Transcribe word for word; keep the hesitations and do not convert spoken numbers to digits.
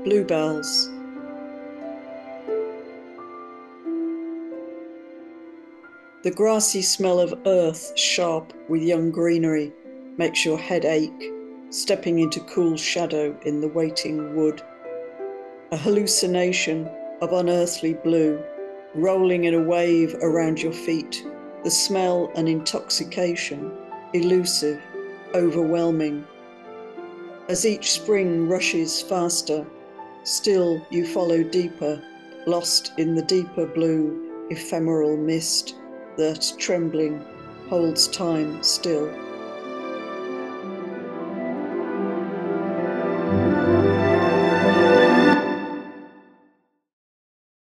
Bluebells. The grassy smell of earth, sharp with young greenery, makes your head ache, stepping into cool shadow in the waiting wood. A hallucination of unearthly blue, rolling in a wave around your feet, the smell and intoxication, elusive, overwhelming. As each spring rushes faster, still you follow deeper, lost in the deeper blue, ephemeral mist that, trembling, holds time still.